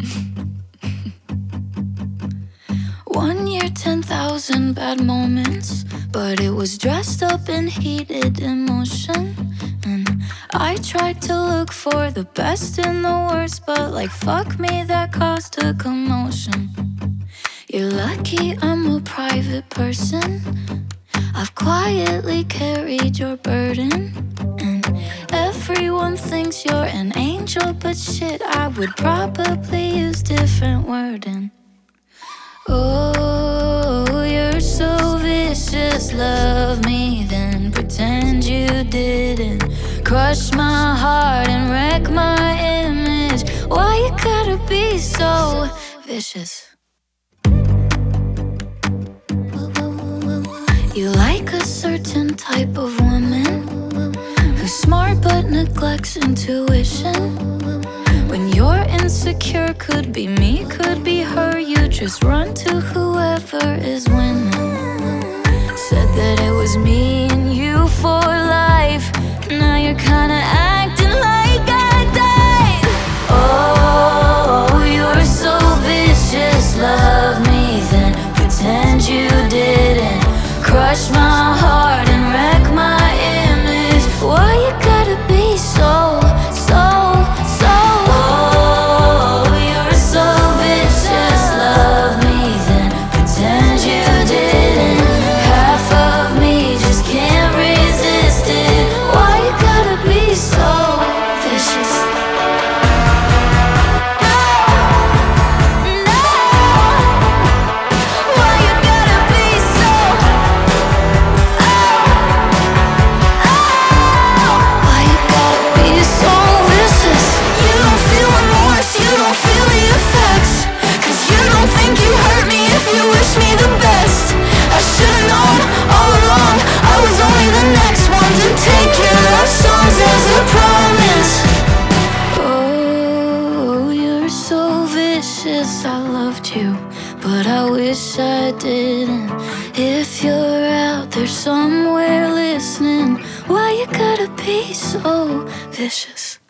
1 year, 10,000 bad moments, but it was dressed up in heated emotion. And I tried to look for the best in the worst, but like fuck me, that caused a commotion. You're lucky I'm a private person. I've quietly carried your burden, and everyone thinks you're an angel, but shit, I would probably use different wording. Oh, you're so vicious, love me, then pretend you didn't. Crush my heart and wreck my image. Why you gotta be so vicious? You like a certain type of woman who's smart but neglects intuition. When you're insecure, could be me, could be her. You just run to whoever is winning. Said that it was me and you for life. Now you're kinda acting like I died. Oh, you're so vicious, love me, then pretend you didn't. Crush my heart and wreck my image. Why you gotta be so? Oh, you're so vicious, love me, then pretend you didn't. Half of me just can't resist it. Why you gotta be so vicious? I loved you, but I wish I didn't. If you're out there somewhere listening, why you gotta be so vicious?